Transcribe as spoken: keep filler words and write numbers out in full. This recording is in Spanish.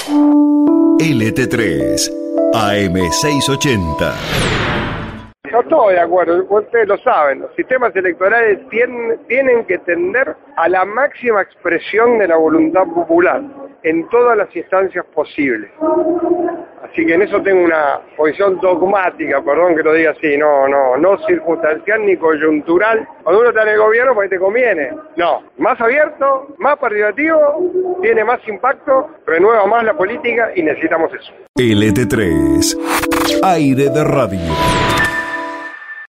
L T tres, A M seiscientos ochenta. No estoy de acuerdo, ustedes lo saben, los sistemas electorales tienen, tienen que tender a la máxima expresión de la voluntad popular en todas las instancias posibles. Así que en eso tengo una posición dogmática, perdón que lo diga así, no, no, no circunstancial ni coyuntural. Cuando uno está en el gobierno, pues te conviene. No, más abierto, más participativo, tiene más impacto, renueva más la política y necesitamos eso. L T tres, aire de radio.